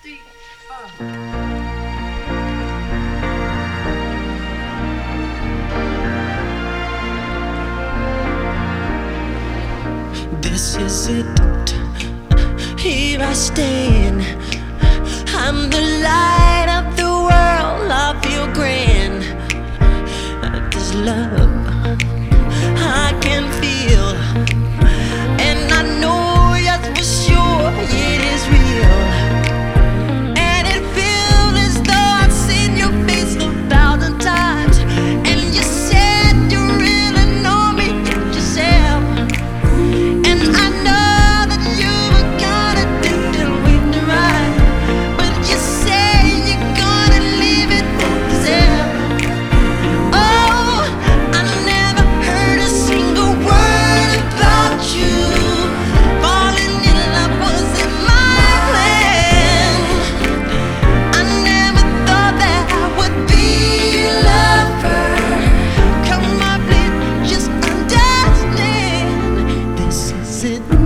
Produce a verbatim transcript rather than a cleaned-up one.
This is it. Here I stand. I'm the light of the world. I feel grand. This love I can feel, and I know yes for sure it is real. And it feels as though I've seen your face a thousand times. And you said you really know me yourself. And I know that you were gonna do the wait to ride, but you say you're gonna leave it for yourself. Oh, I never heard a single word about you. Falling in love wasn't my plan. I never thought that I would be your lover. Come on, please, just understand. This is it.